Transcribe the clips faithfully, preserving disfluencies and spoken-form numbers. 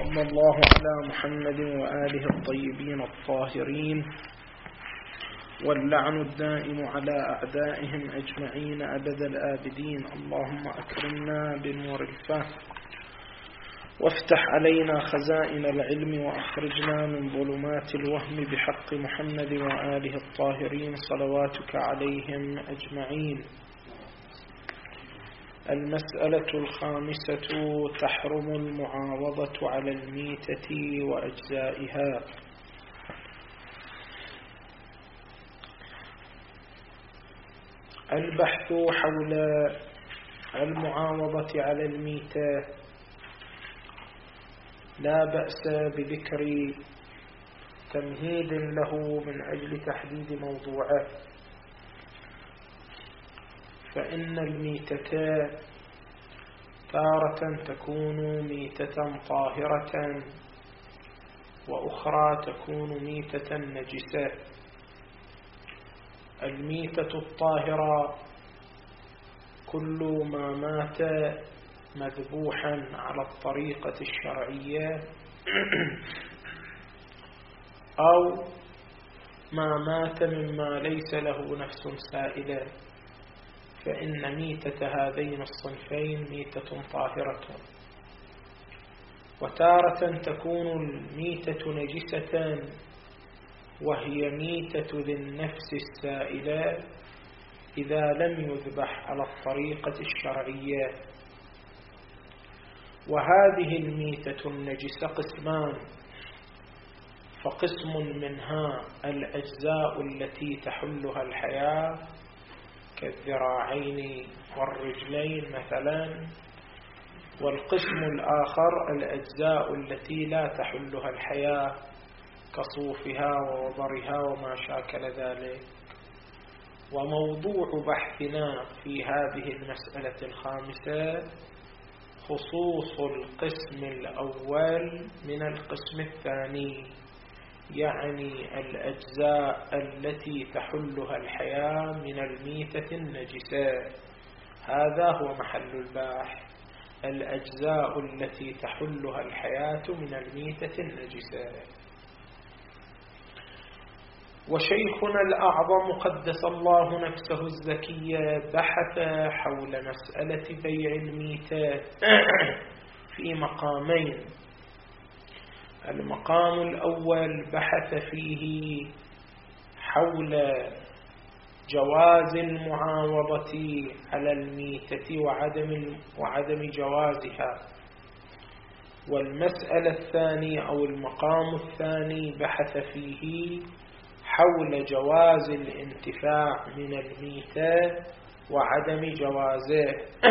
وصلى الله على محمد وآله الطيبين الطاهرين، واللعن الدائم على أعدائهم أجمعين أبد الآبدين. اللهم أكرمنا بنور الفهم، وافتح علينا خزائن العلم، وأخرجنا من ظلمات الوهم بحق محمد وآله الطاهرين صلواتك عليهم أجمعين. المسألة الخامسة: تحرم المعاوضة على الميتة وأجزائها. البحث حول المعاوضة على الميتة لا بأس بذكر تمهيد له من أجل تحديد موضوعه، فإن الميتة تارة تكون ميتة طاهرة، وأخرى تكون ميتة نجسة. الميتة الطاهرة كل ما مات مذبوحا على الطريقة الشرعية، أو ما مات مما ليس له نفس سائلة، فإن ميتة هذين الصنفين ميتة طاهرة. وتارة تكون الميتة نجسة، وهي ميتة ذي النفس السائلة إذا لم يذبح على الطريقة الشرعية. وهذه الميتة النجسة قسمان، فقسم منها الأجزاء التي تحلها الحياة كالذراعين والرجلين مثلا، والقسم الآخر الأجزاء التي لا تحلها الحياة كصوفها ووبرها وما شاكل ذلك. وموضوع بحثنا في هذه المسألة الخامسة خصوص القسم الأول من القسم الثاني، يعني الأجزاء التي تحلها الحياة من الميتة النجسة. هذا هو محل البحث، الأجزاء التي تحلها الحياة من الميتة النجسة. وشيخنا الأعظم قدس الله نفسه الزكية بحث حول مسألة بيع الميتة في مقامين. المقام الأول بحث فيه حول جواز المعاوضة على الميتة وعدم وعدم جوازها. والمسألة الثانية أو المقام الثاني بحث فيه حول جواز الانتفاع من الميتة وعدم جوازه.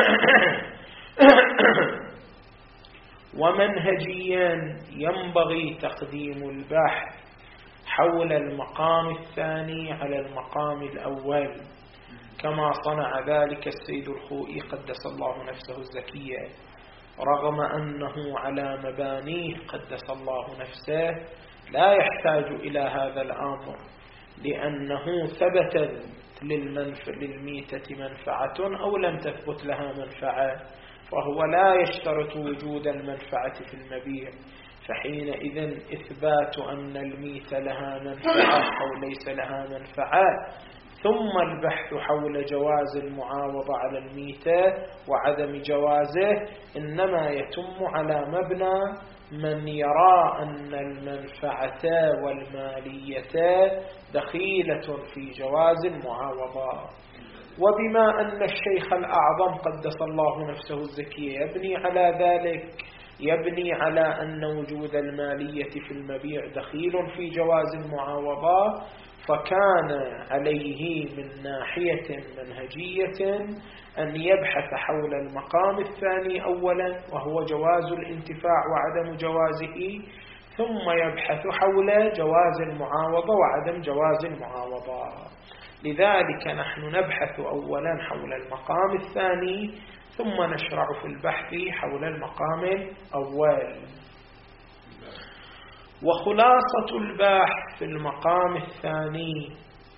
ومنهجيا ينبغي تقديم البحث حول المقام الثاني على المقام الأول، كما صنع ذلك السيد الخوئي قدس الله نفسه الزكية، رغم أنه على مبانيه قدس الله نفسه لا يحتاج إلى هذا الأمر، لأنه ثبت للمنف... للميتة منفعة أو لم تثبت لها منفعة، فهو لا يشترط وجود المنفعة في المبيع. فحينئذ إثبات أن الميتة لها منفعة أو ليس لها منفعة، ثم البحث حول جواز المعاوضة على الميتة وعدم جوازه، إنما يتم على مبنى من يرى أن المنفعة والمالية دخيلة في جواز المعاوضة. وبما أن الشيخ الأعظم قدس الله نفسه الزكية يبني على ذلك، يبني على أن وجود المالية في المبيع دخيل في جواز المعاوضة، فكان عليه من ناحية منهجية أن يبحث حول المقام الثاني أولا، وهو جواز الانتفاع وعدم جوازه، ثم يبحث حول جواز المعاوضة وعدم جواز المعاوضة. لذلك نحن نبحث أولا حول المقام الثاني، ثم نشرع في البحث حول المقام الأول. وخلاصة البحث في المقام الثاني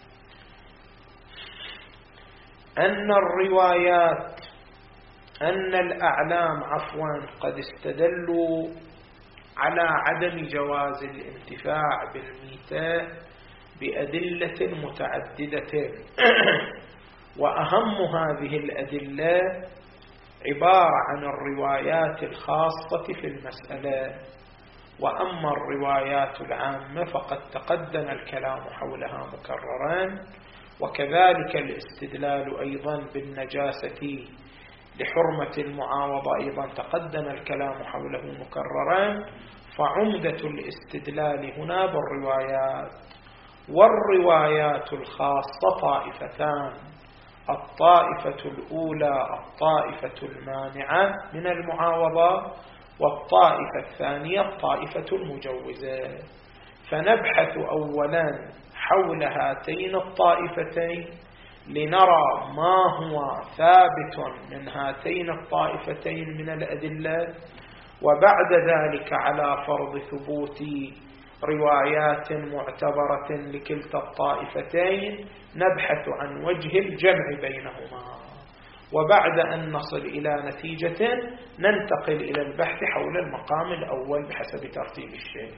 أن الروايات أن الأعلام عفوا قد استدلوا على عدم جواز الانتفاع بالميتة بأدلة متعددة. وأهم هذه الأدلة عبارة عن الروايات الخاصة في المسألة، وأما الروايات العامة فقد تقدم الكلام حولها مكررا، وكذلك الاستدلال أيضا بالنجاسة لحرمة المعاوضة أيضا تقدم الكلام حوله مكررا. فعمدة الاستدلال هنا بالروايات، والروايات الخاصة طائفتان: الطائفة الأولى الطائفة المانعة من المعاوضة، والطائفة الثانية الطائفة المجوزة. فنبحث أولا حول هاتين الطائفتين لنرى ما هو ثابت من هاتين الطائفتين من الأدلة، وبعد ذلك على فرض ثبوت روايات معتبرة لكلتا الطائفتين نبحث عن وجه الجمع بينهما، وبعد أن نصل إلى نتيجة ننتقل إلى البحث حول المقام الأول بحسب ترتيب الشيء.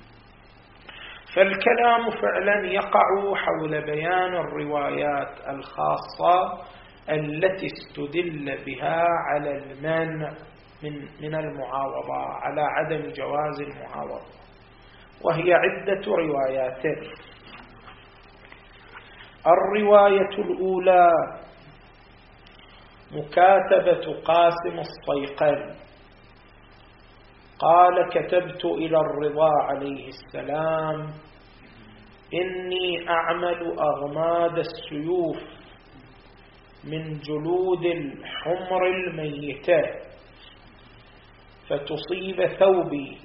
فالكلام فعلا يقع حول بيان الروايات الخاصة التي استدل بها على المنع من, من المعاوضة، على عدم جواز المعاوضة، وهي عدة روايات. الرواية الأولى مكاتبة قاسم الصيقل قال: كتبت إلى الرضا عليه السلام إني أعمل أغماد السيوف من جلود الحمر الميتة فتصيب ثوبي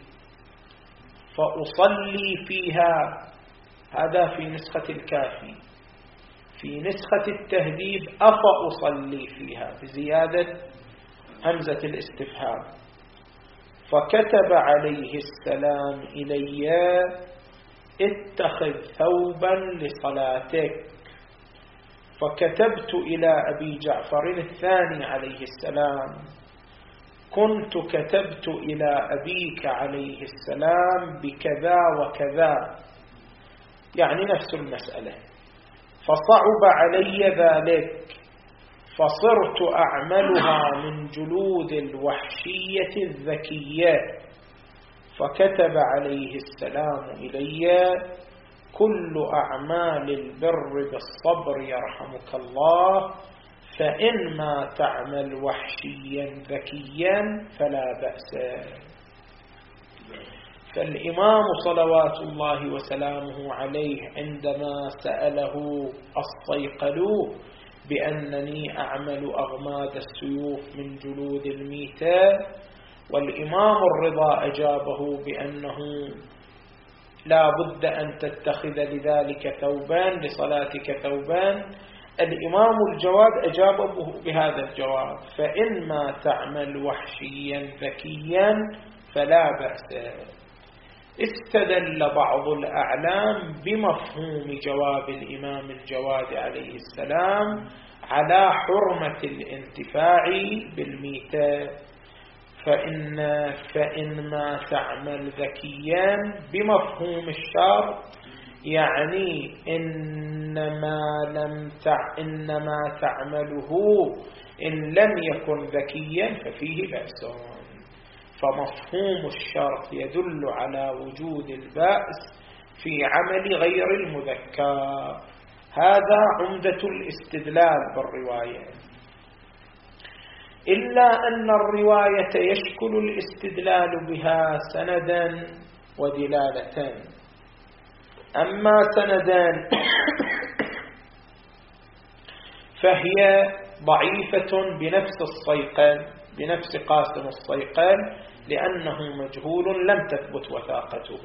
فأصلي فيها. هذا في نسخة الكافي. في نسخة التهذيب أفأصلي فيها بزيادة همزة الاستفهام. فكتب عليه السلام إلي: اتخذ ثوبا لصلاتك. فكتبت إلى أبي جعفر الثاني عليه السلام: كنت كتبت إلى أبيك عليه السلام بكذا وكذا، يعني نفس المسألة، فصعب علي ذلك فصرت أعملها من جلود الوحشية الذكية. فكتب عليه السلام إلي: كل أعمال البر بالصبر يرحمك الله، فإن ما تعمل وحشيا ذكيا فلا بأس. فالإمام صلوات الله وسلامه عليه عندما سأله الصيقل بأنني أعمل أغماد السيوف من جلود الميتة، والإمام الرضا أجابه بأنه لا بد أن تتخذ لذلك ثوبان، لصلاتك ثوبان، الإمام الجواد أجابه بهذا الجواب: فإن ما تعمل وحشيا ذكيا فلا بأس. استدل بعض الأعلام بمفهوم جواب الإمام الجواد عليه السلام على حرمة الانتفاع بالميتة، فإن, فإن ما تعمل ذكيا بمفهوم الشرط يعني إنما, لم تع إنما تعمله إن لم يكن ذكيا ففيه بأس. فمفهوم الشرط يدل على وجود البأس في عمل غير المذكى. هذا عمدة الاستدلال بالرواية، إلا أن الرواية يشكل الاستدلال بها سندا ودلالة. أما سندان فهي ضعيفة بنفس الصيقل، بنفس قاسم الصيقل، لأنه مجهول لم تثبت وثاقته.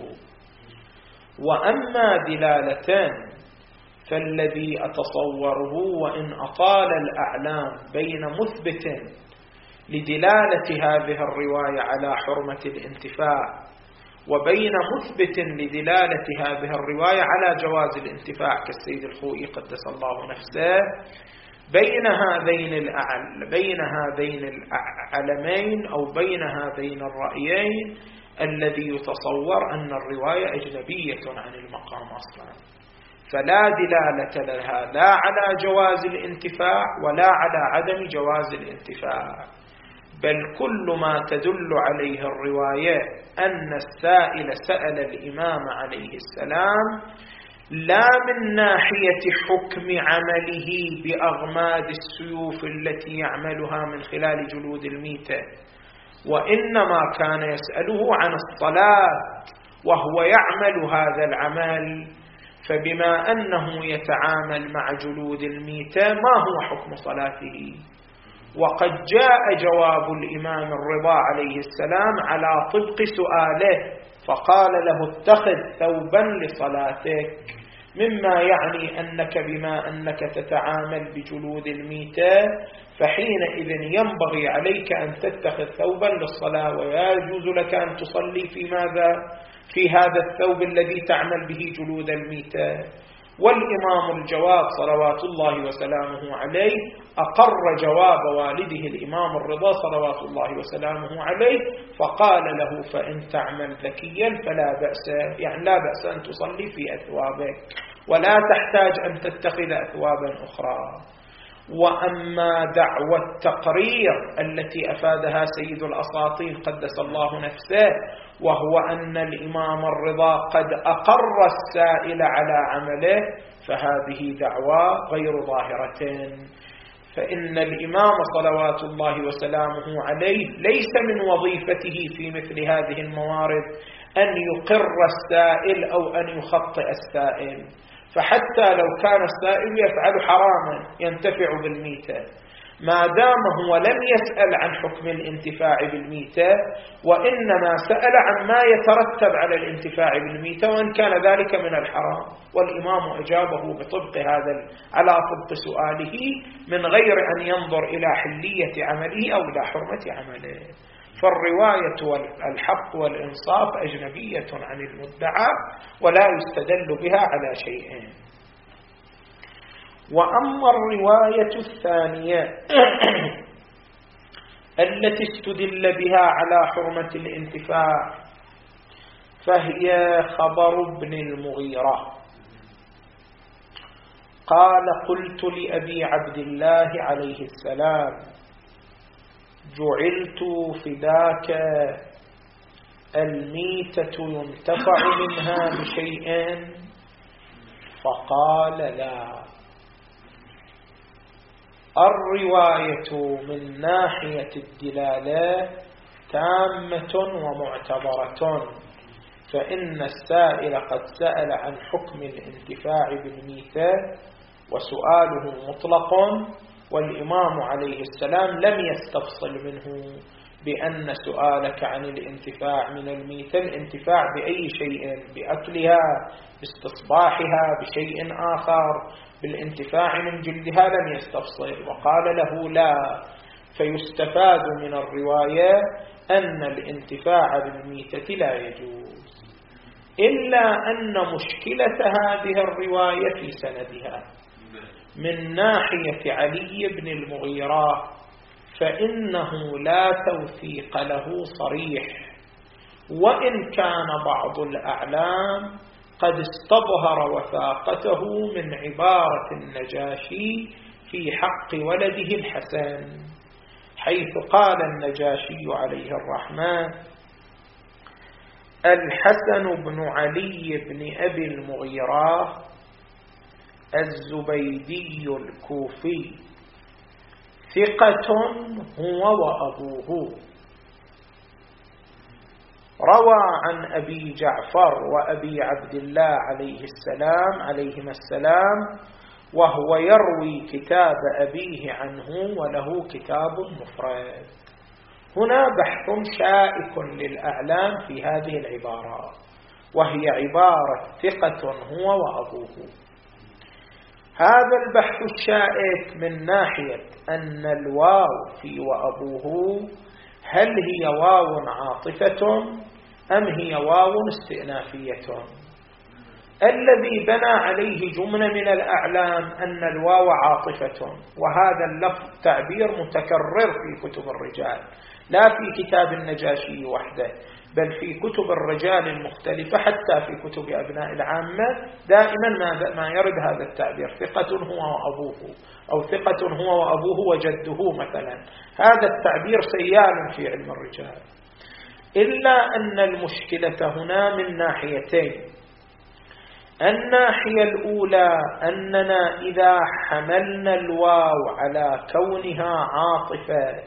وأما دلالتان فالذي أتصوره، وإن أطال الأعلام بين مثبت لدلالة هذه الرواية على حرمة الانتفاع وبين مثبت لدلالة هذه الرواية على جواز الانتفاع كالسيد الخوئي قدس الله نفسه، بين هذين الأعل بين هذين العلمين أو بين هذين الرأيين الذي يتصور أن الرواية أجنبية عن المقام أصلا، فلا دلالة لها لا على جواز الانتفاع ولا على عدم جواز الانتفاع، بل كل ما تدل عليه الرواية أن السائل سأل الإمام عليه السلام لا من ناحية حكم عمله بأغماد السيوف التي يعملها من خلال جلود الميتة، وإنما كان يسأله عن الصلاة وهو يعمل هذا العمل، فبما أنه يتعامل مع جلود الميتة ما هو حكم صلاته؟ وقد جاء جواب الإمام الرضا عليه السلام على طبق سؤاله، فقال له اتخذ ثوبا لصلاتك، مما يعني أنك بما أنك تتعامل بجلود الميتة فحينئذ ينبغي عليك أن تتخذ ثوبا للصلاة، ويجوز لك أن تصلي في ماذا؟ في هذا الثوب الذي تعمل به جلود الميتة. والإمام الجواد صلوات الله وسلامه عليه أقر جواب والده الإمام الرضا صلوات الله وسلامه عليه، فقال له فإن تعمل ذكيا فلا بأس، يعني لا بأس أن تصلي في أثوابك ولا تحتاج أن تتخذ أثوابا أخرى. وأما دعوى التقرير التي أفادها سيد الأساطين قدس الله نفسه، وهو أن الإمام الرضا قد أقر السائل على عمله، فهذه دعوى غير ظاهرة، فإن الإمام صلوات الله وسلامه عليه ليس من وظيفته في مثل هذه الموارد أن يقر السائل أو أن يخطئ السائل، فحتى لو كان السائل يفعل حراما ينتفع بالميتة، ما دام هو لم يسأل عن حكم الانتفاع بالميتة، وإنما سأل عن ما يترتب على الانتفاع بالميتة وإن كان ذلك من الحرام، والإمام أجابه بطبق هذا على طبق سؤاله من غير أن ينظر إلى حلية عمله أو إلى حرمة عمله. فالرواية والحق والإنصاف أجنبية عن المدعى ولا يستدل بها على شيئين. وأما الرواية الثانية التي استدل بها على حرمة الانتفاع فهي خبر ابن المغيرة قال قلت لأبي عبد الله عليه السلام جعلت فداك الميتة ينتفع منها بشيء؟ فقال لا. الرواية من ناحية الدلالة تامة ومعتبرة، فإن السائل قد سأل عن حكم الانتفاع بالميتة وسؤاله مطلق، والإمام عليه السلام لم يستفصل منه بأن سؤالك عن الانتفاع من الميتة الانتفاع بأي شيء، بأكلها، باستصباحها، بشيء آخر، بالانتفاع من جلدها، لم يستفصل، وقال له لا. فيستفاد من الرواية أن الانتفاع بالميتة لا يجوز، إلا أن مشكلة هذه الرواية في سندها من ناحية علي بن المغيرة، فإنه لا توثيق له صريح، وإن كان بعض الأعلام قد استظهر وثاقته من عبارة النجاشي في حق ولده الحسن، حيث قال النجاشي عليه الرحمة الحسن بن علي بن أبي المغيرة الزبيدي الكوفي ثقة هو وأبوه، روى عن أبي جعفر وأبي عبد الله عليه السلام عليهما السلام، وهو يروي كتاب أبيه عنه وله كتاب مفرد. هنا بحث شائك للأعلام في هذه العبارة، وهي عبارة ثقة هو وأبوه. هذا البحث الشائك من ناحية أن الواو في وأبوه هل هي واو عاطفة أم هي واو استئنافية؟ الذي بنى عليه جملة من الأعلام أن الواو عاطفة، وهذا اللفظ تعبير متكرر في كتب الرجال لا في كتاب النجاشي وحده، بل في كتب الرجال المختلفة حتى في كتب أبناء العامة دائما ما يرد هذا التعبير: ثقة هو وأبوه، أو ثقة هو وأبوه وجده مثلا. هذا التعبير سيال في علم الرجال، إلا أن المشكلة هنا من ناحيتين. الناحية الأولى أننا إذا حملنا الواو على كونها عاطفة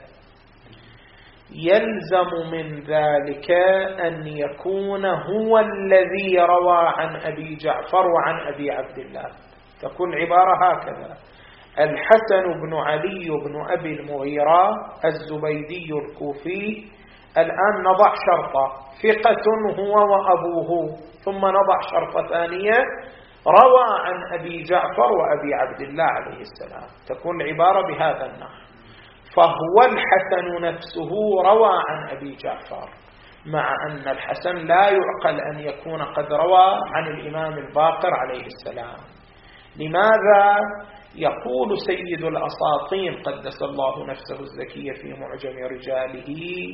يلزم من ذلك أن يكون هو الذي روى عن أبي جعفر وعن أبي عبد الله. تكون العبارة هكذا: الحسن بن علي بن أبي المغيرة الزبيدي الكوفي. الآن نضع شرطة: ثقة هو وأبوه، ثم نضع شرطة ثانية: روى عن أبي جعفر وأبي عبد الله عليه السلام. تكون العبارة بهذا النحو: فهو الحسن نفسه روى عن أبي جعفر، مع أن الحسن لا يعقل أن يكون قد روى عن الإمام الباقر عليه السلام. لماذا؟ يقول سيد الأساطين قدس الله نفسه الزكية في معجم رجاله،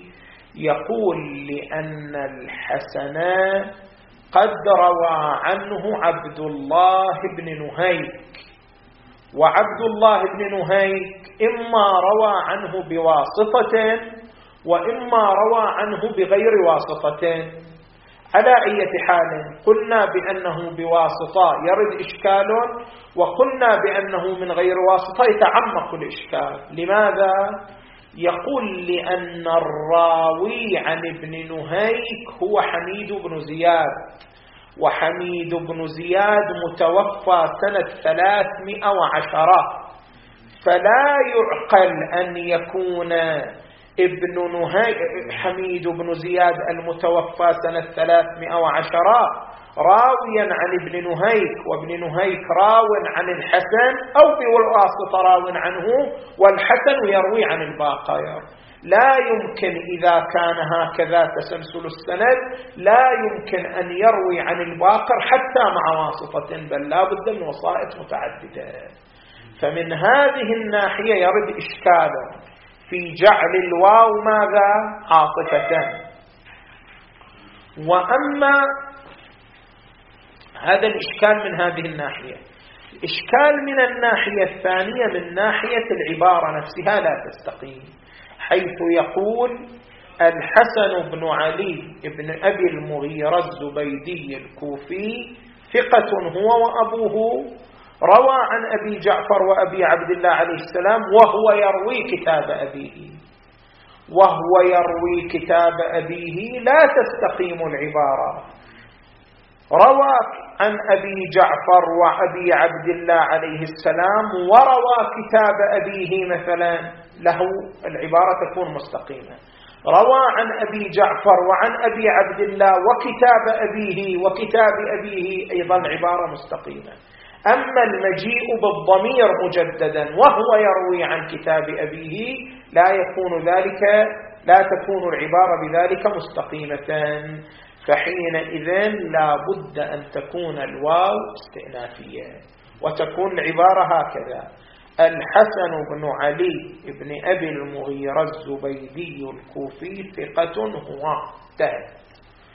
يقول: لأن الحسن قد روى عنه عبد الله بن نهيك، وعبد الله بن نهيك إما روى عنه بواسطة وإما روى عنه بغير واسطة. على أي حال قلنا بأنه بواسطة يرد إشكال، وقلنا بأنه من غير واسطة يتعمق الإشكال. لماذا؟ يقول: لأن الراوي عن ابن نهيك هو حميد بن زياد، وحميد بن زياد متوفى سنة ثلاثمائة وعشرة، فلا يعقل أن يكون ابن نهيك حميد بن زياد المتوفى سنة ثلاثمائة وعشرة راويا عن ابن نهيك، وابن نهيك راو عن الحسن، أو بالواسطة راو عنه والحسن يروي عن الباقر. لا يمكن إذا كان هكذا تسلسل السند، لا يمكن أن يروي عن الباقر حتى مع واسطة، بل لا بد من وسائط متعددة. فمن هذه الناحية يرد إشكال في جعل الواو ماذا؟ عاطفة. وأما هذا الإشكال من هذه الناحية، إشكال من الناحية الثانية من ناحية العبارة نفسها لا تستقيم، حيث يقول: الحسن بن علي بن أبي المغيرة الزبيدي الكوفي ثقة هو وأبوه، روى عن أبي جعفر وأبي عبد الله عليه السلام، وهو يروي كتاب أبيه. وهو يروي كتاب أبيه لا تستقيم العبارة. روى عن أبي جعفر وأبي عبد الله عليه السلام وروى كتاب أبيه مثلا، له العبارة تكون مستقيمة. روى عن أبي جعفر وعن أبي عبد الله وكتاب أبيه وكتاب أبيه، أيضا عبارة مستقيمة. أما المجيء بالضمير مجددا وهو يروي عن كتاب أبيه لا يكون ذلك، لا تكون العبارة بذلك مستقيمة. فحينئذ لا بد أن تكون الواو استئنافية، وتكون العبارة هكذا: الحسن بن علي بن أبي المغيرة الزبيدي الكوفي ثقة هو تهد،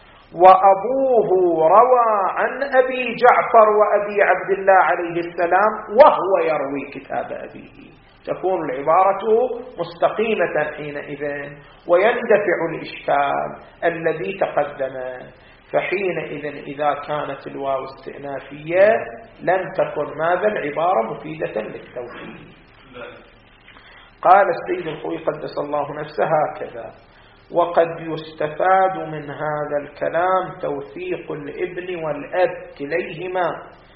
وأبوه روى عن أبي جعفر وأبي عبد الله عليه السلام وهو يروي كتاب أبيه. تكون العبارة مستقيمة حينئذ، ويندفع الإشكال الذي تقدم. فحينئذ إذا كانت الواو استئنافية لم تكن ماذا العبارة مفيدة للتوحيد. قال السيد الخوي قدس الله نفسه هكذا: وقد يستفاد من هذا الكلام توثيق الابن والأب كليهما،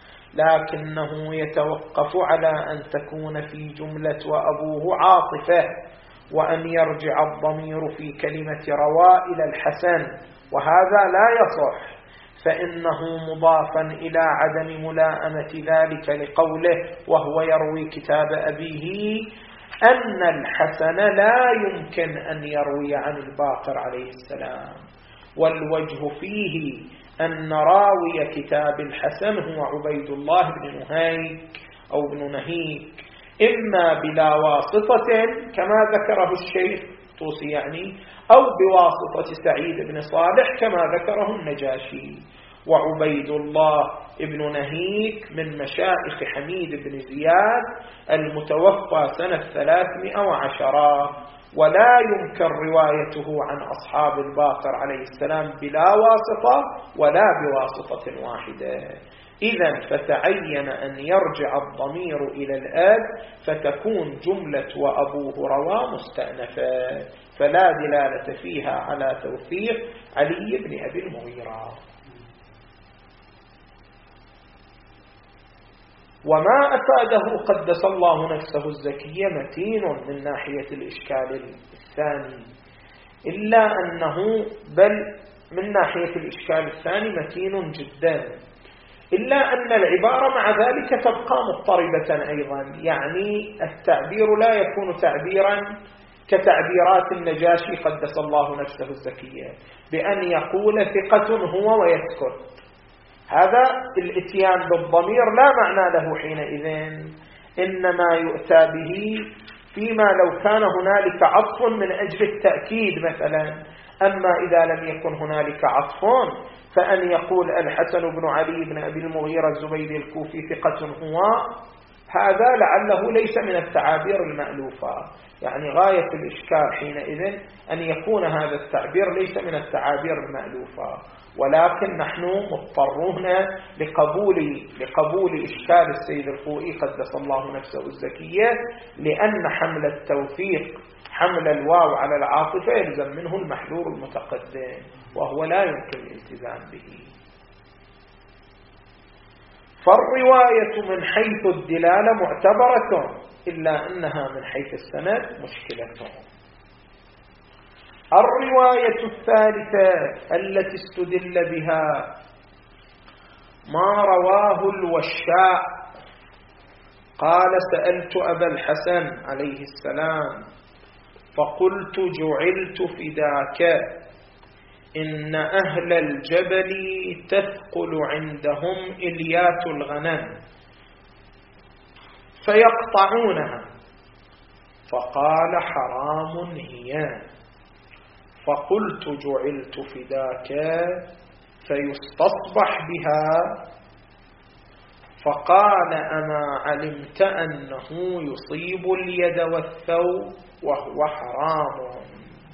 لكنه يتوقف على أن تكون في جملة وأبوه عاطفة، وأن يرجع الضمير في كلمة روى إلى الحسن، وهذا لا يصح، فإنه مضافا إلى عدم ملائمة ذلك لقوله وهو يروي كتاب أبيه، أن الحسن لا يمكن أن يروي عن الباقر عليه السلام. والوجه فيه أن راوي كتاب الحسن هو عبيد الله بن نهيك أو بن نهيك، إما بلا واسطة كما ذكره الشيخ الطوسي يعني، أو بواسطة سعيد بن صالح كما ذكره النجاشي. وعبيد الله ابن نهيك من مشائخ حميد بن زياد المتوفى سنة ثلاثمائة وعشرة، ولا يمكن روايته عن أصحاب الباقر عليه السلام بلا واسطة ولا بواسطة واحدة. إذن فتعين أن يرجع الضمير إلى الآب، فتكون جملة وأبوه روى مستأنفة، فلا دلالة فيها على توثيق علي بن أبي المغيرة. وما أفاده قدس الله نفسه الزكية متين من ناحية الإشكال الثاني، إلا أنه بل من ناحية الإشكال الثاني متين جدا، إلا أن العبارة مع ذلك تبقى مضطربة أيضا. يعني التعبير لا يكون تعبيرا كتعبيرات النجاشي قدس الله نفسه الزكية بأن يقول ثقة هو ويسكت. هذا الاتيان بالضمير لا معنى له حينئذ، إنما يؤتى به فيما لو كان هنالك عطف من أجل التأكيد مثلا. أما إذا لم يكن هنالك عطف فأن يقول الحسن بن علي بن أبي المغيرة الزبيدي الكوفي ثقة هو، هذا لعله ليس من التعابير المألوفة. يعني غاية الإشكال حينئذ أن يكون هذا التعبير ليس من التعابير المألوفة، ولكن نحن مضطرون لقبول لقبول إشكال السيد الخوئي قدس الله نفسه الزكية، لأن حمل التوثيق حمل الواو على العاطفة يلزم منه المحذور المتقدم، وهو لا يمكن الالتزام به. فالرواية من حيث الدلالة معتبرة، إلا أنها من حيث السند مشكلة. الرواية الثالثة التي استدل بها ما رواه الوشاء قال: سألت أبا الحسن عليه السلام فقلت: جعلت فداك، إن أهل الجبل تثقل عندهم إليات الغنم فيقطعونها، فقال: حرام هي. فقلت: جعلت فداك فيستصبح بها، فقال: أما علمت أنه يصيب اليد والثوب وهو حرام.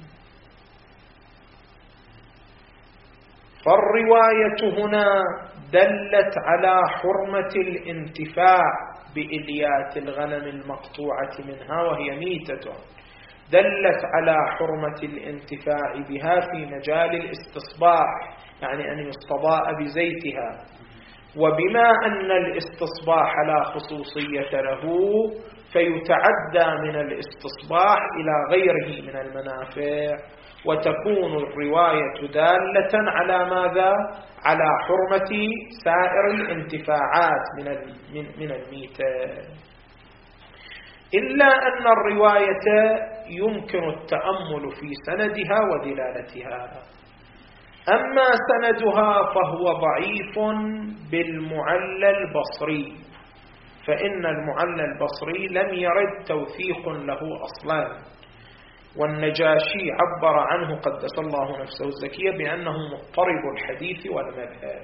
فالرواية هنا دلت على حرمة الانتفاع بإليات الغنم المقطوعة منها وهي ميتة، دلت على حرمة الانتفاع بها في مجال الاستصباح، يعني أن يستضاء بزيتها. وبما أن الاستصباح لا خصوصية له فيتعدى من الاستصباح إلى غيره من المنافع، وتكون الرواية دالة على ماذا؟ على حرمة سائر الانتفاعات من من الميتة. إلا أن الرواية يمكن التأمل في سندها ودلالتها. أما سندها فهو ضعيف بالمعلى البصري، فإن المعلى البصري لم يرد توثيق له أصلا، والنجاشي عبر عنه قدس الله نفسه الزكية بأنه مضطرب الحديث والمذهب.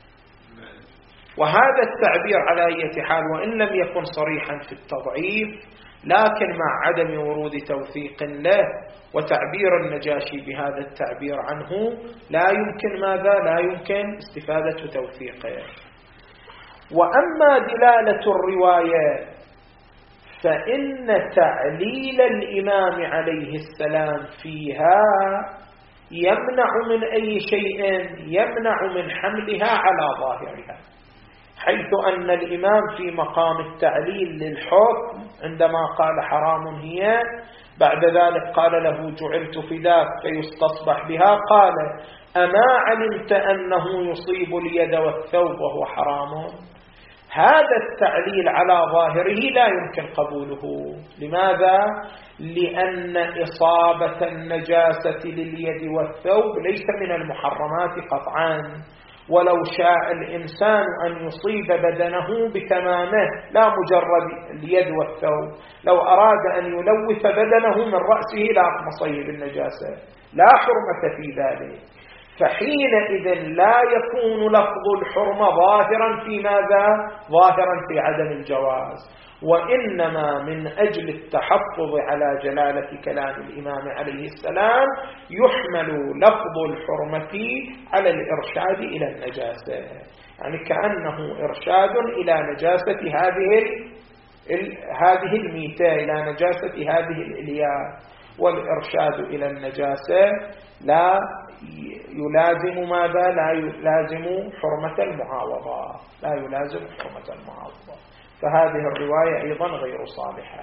وهذا التعبير على أي حال وإن لم يكن صريحا في التضعيف، لكن مع عدم ورود توثيق له وتعبير النجاشي بهذا التعبير عنه لا يمكن ماذا؟ لا يمكن استفادة توثيقه. وأما دلالة الرواية فإن تعليل الإمام عليه السلام فيها يمنع من أي شيء؟ يمنع من حملها على ظاهرها، حيث أن الإمام في مقام التعليل للحكم عندما قال حرام هي، بعد ذلك قال له جعلت فداك فيستصبح بها، قال: أما علمت أنه يصيب اليد والثوب وهو حرام؟ هذا التعليل على ظاهره لا يمكن قبوله. لماذا؟ لأن إصابة النجاسة لليد والثوب ليس من المحرمات قطعا، ولو شاء الإنسان أن يصيب بدنه بتمامه لا مجرد اليد والثوب، لو أراد أن يلوث بدنه من رأسه إلى أقمصيه بالنجاسة لا حرمة في ذلك. فحينئذ لا يكون لفظ الحرمة ظاهرا في ماذا؟ ظاهرا في عدم الجواز، وإنما من أجل التحفظ على جلالة كلام الإمام عليه السلام يحمل لفظ الحرمة على الإرشاد إلى النجاسة، يعني كأنه إرشاد إلى نجاسة هذه هذه الميتة، إلى نجاسة هذه الإلياء، والإرشاد إلى النجاسة لا يلازم ماذا؟ لا يلازم حرمة المعاوضة، لا يلازم حرمة المعاوضة. فهذه الرواية أيضا غير صالحة.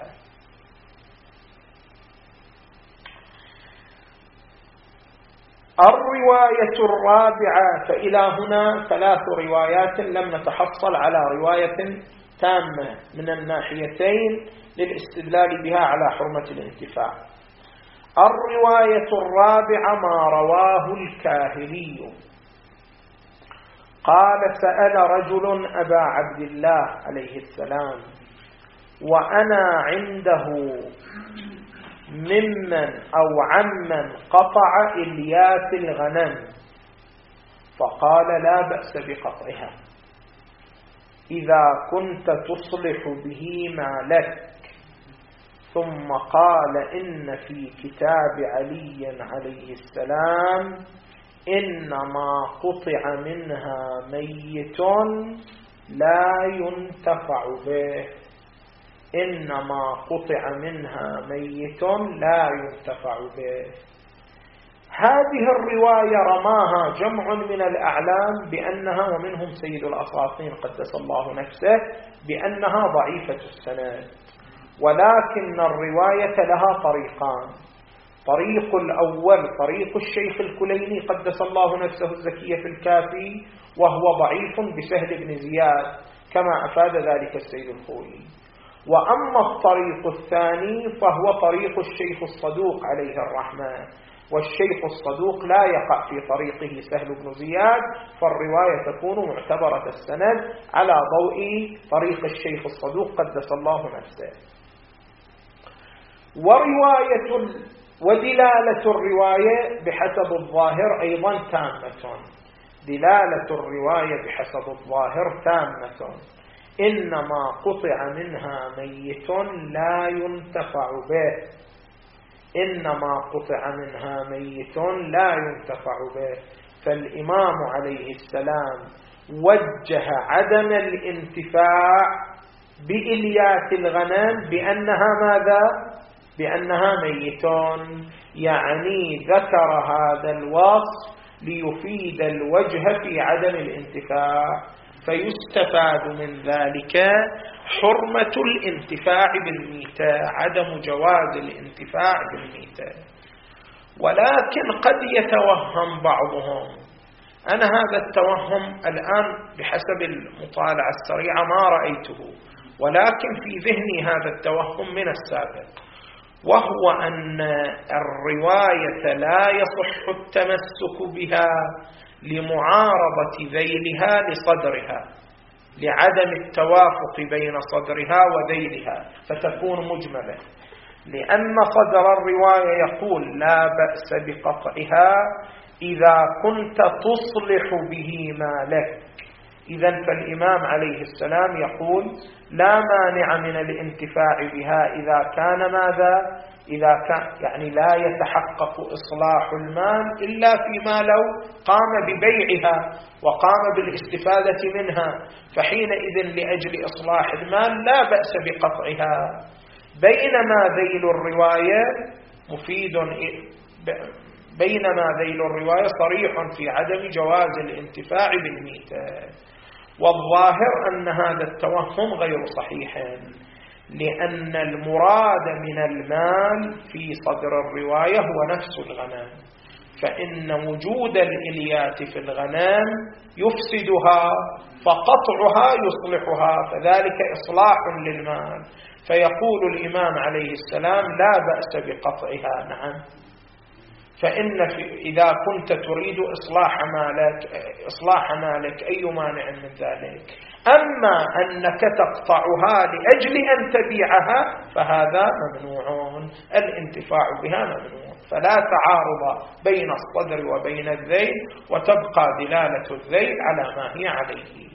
الرواية الرابعة، فإلى هنا ثلاث روايات لم نتحصل على رواية تامة من الناحيتين للاستدلال بها على حرمة الانتفاع. الرواية الرابعة ما رواه الكاهلي قال: سأل رجل أبا عبد الله عليه السلام وأنا عنده ممن أو عمن قطع إلياس الغنم، فقال: لا بأس بقطعها إذا كنت تصلح به ما لك. ثم قال: إن في كتاب علي عليه السلام إنما قطع منها ميت لا ينتفع به، إنما قطع منها ميت لا ينتفع به. هذه الرواية رماها جمع من الأعلام بأنها، ومنهم سيد الأساطين قدس الله نفسه، بأنها ضعيفة السند، ولكن الرواية لها طريقان. طريق الأول طريق الشيخ الكليني قدس الله نفسه الزكية في الكافي، وهو ضعيف بسهل بن زياد كما أفاد ذلك السيد الخوئي. وأما الطريق الثاني فهو طريق الشيخ الصدوق عليه الرحمة، والشيخ الصدوق لا يقع في طريقه سهل بن زياد، فالرواية تكون معتبرة السند على ضوء طريق الشيخ الصدوق قدس الله نفسه. ورواية ودلالة الرواية بحسب الظاهر أيضا تامة، دلالة الرواية بحسب الظاهر تامة. إنما قطع منها ميت لا ينتفع به، إنما قطع منها ميت لا ينتفع به. فالإمام عليه السلام وجه عدم الانتفاع بإليات الغنم بأنها ماذا؟ بأنها ميتون، يعني ذكر هذا الوصف ليفيد الوجه في عدم الانتفاع، فيستفاد من ذلك حرمة الانتفاع بالميتة، عدم جواز الانتفاع بالميتة. ولكن قد يتوهم بعضهم، أنا هذا التوهم الآن بحسب المطالعة السريعة ما رأيته، ولكن في ذهني هذا التوهم من السابق، وهو أن الرواية لا يصح التمسك بها لمعارضة ذيلها لصدرها، لعدم التوافق بين صدرها وذيلها، فتكون مجملة، لأن صدر الرواية يقول: لا بأس بقطعها إذا كنت تصلح به ما لك. إذن فالإمام عليه السلام يقول: لا مانع من الانتفاع بها إذا كان ماذا؟ إذا كان يعني لا يتحقق إصلاح المال إلا فيما لو قام ببيعها وقام بالاستفادة منها، فحينئذ لأجل إصلاح المال لا بأس بقطعها. بينما ذيل الرواية مفيد، بينما ذيل الرواية صريح في عدم جواز الانتفاع بالميتة. والظاهر أن هذا التوهم غير صحيح، لأن المراد من المال في صدر الرواية هو نفس الغنم، فإن وجود الإليات في الغنم يفسدها، فقطعها يصلحها، فذلك إصلاح للمال. فيقول الإمام عليه السلام: لا بأس بقطعها. نعم. فإن في إذا كنت تريد إصلاح مالك إصلاح مالك أي مانع من ذلك. أما أنك تقطعها لأجل أن تبيعها فهذا ممنوع، الانتفاع بها ممنوع. فلا تعارض بين الصدر وبين الذيل، وتبقى دلالة الذيل على ما هي عليه.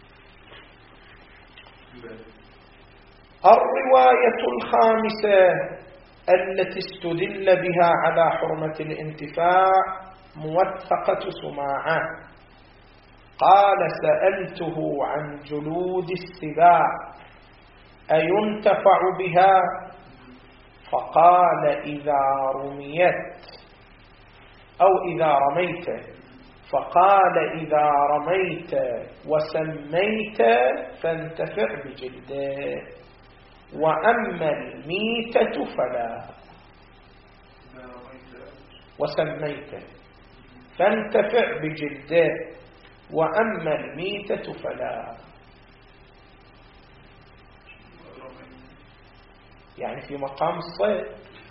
الرواية الخامسة التي استدل بها على حرمة الانتفاع موثقة سماعة. قال: سألته عن جلود السباع أينتفع بها؟ فقال: إذا رميت أو إذا رميت. فقال: إذا رميت وسميت فانتفع بجلده، وأما الميتة فلا. وسميت فانتفع بجلده، وأما الميتة فلا. يعني في مقام الصيد.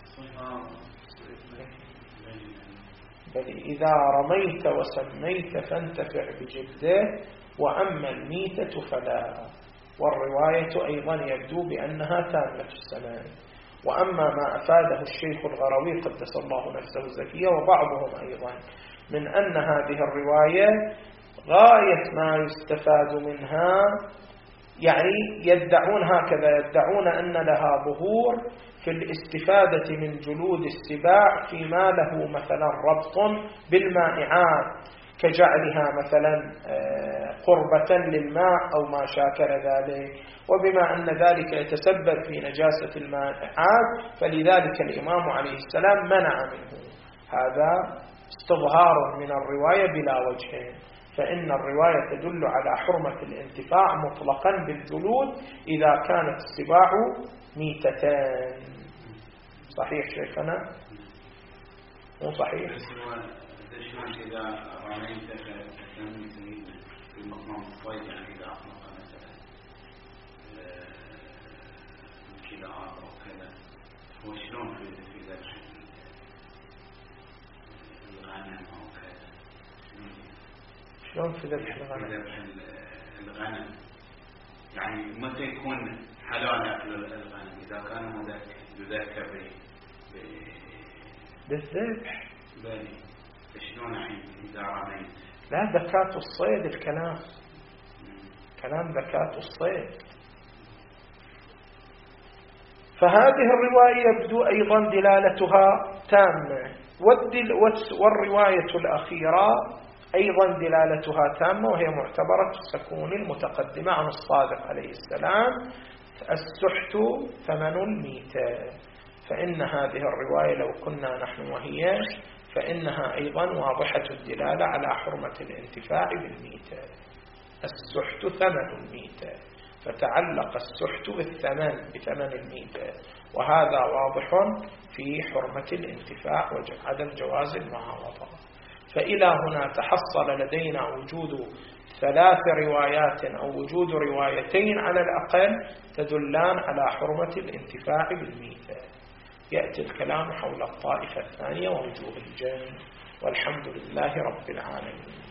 بل إذا رميت وسميت فانتفع بجلده، وأما الميتة فلا. والرواية أيضا يبدو بأنها تامة السماع. وأما ما أفاده الشيخ الغروي قدس الله نفسه الزكية وبعضهم أيضا من أن هذه الرواية غاية ما يستفاد منها، يعني يدعون هكذا، يدعون أن لها ظهور في الاستفادة من جلود السباع فيما له مثلا ربط بالمائعات، كجعلها مثلا قربة للماء أو ما شاكل ذلك. وبما أن ذلك يتسبب في نجاسة المائعات فلذلك الإمام عليه السلام منع منه. هذا استظهار من الرواية بلا وجه. فإن الرواية تدل على حرمة الانتفاع مطلقا بالجلود إذا كانت السباع ميتتان. صحيح شيخنا؟ مو صحيح؟ إذا رميت في مقام الصيد، يعني إذا أطلق مثلا كلاب أو كذا، هو شلون في ذبح الغنم أو كذا؟ شلون في ذبح الغنم؟ في ذبح الغنم يعني متى يكون حلال أكل الغنم؟ إذا كان يذكر بالذبح. بالي شلون يعني إذا رميت؟ لا، ذكاة الصيد الكلام، كلام ذكاة الصيد. فهذه الرواية يبدو أيضا دلالتها تامة، والرواية الأخيرة أيضا دلالتها تامة، وهي معتبرة السكون المتقدمة عن الصادق عليه السلام: السحت ثمن الميتة. فإن هذه الرواية لو كنا نحن وهي فإنها أيضا واضحة الدلالة على حرمة الانتفاع بالميتة. السحت ثمن الميتة، فتعلق السحت بالثمن بثمن الميتة، وهذا واضح في حرمة الانتفاع وعدم جواز المعاوضة. فإلى هنا تحصل لدينا وجود ثلاث روايات أو وجود روايتين على الأقل تدلان على حرمة الانتفاع بالميتة. يأتي الكلام حول الطائفة الثانية ووجوه الجن، والحمد لله رب العالمين.